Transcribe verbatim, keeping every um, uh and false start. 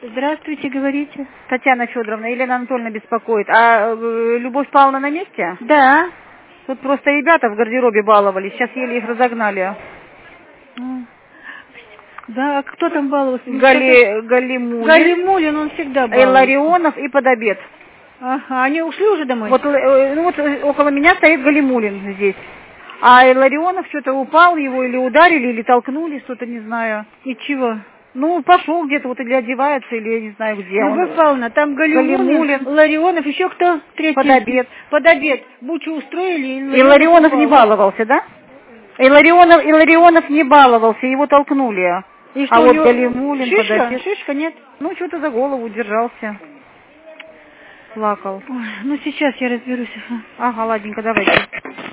Здравствуйте, говорите. Татьяна Федоровна, Елена Анатольевна беспокоит. А э, Любовь Павловна на месте? Да. Тут просто ребята в гардеробе баловались, сейчас еле их разогнали. Да, а кто там баловался? Гали... Галимулин. Галимулин, он всегда баловался. Илларионов и Подобед. Ага, они ушли уже домой? Вот, э, ну, вот э, около меня стоит Галимулин здесь. А Илларионов что-то упал, его или ударили, или толкнули, что-то не знаю. И чего? Ну, пошел где-то, вот или одевается, или я не знаю где. Любовь он. Павловна, там Галимулин, Галимулин, Ларионов, еще кто? Третий. Подобед. Подобед. Бучу устроили. И Илларионов не баловался, да? Илларионов, Илларионов не баловался, его толкнули. И что, а у вот него Галимулин, шишка? Подобед. Шишка, нет? Ну, что-то за голову держался. Плакал. Ой, ну сейчас я разберусь. Ага, ладненько, давайте.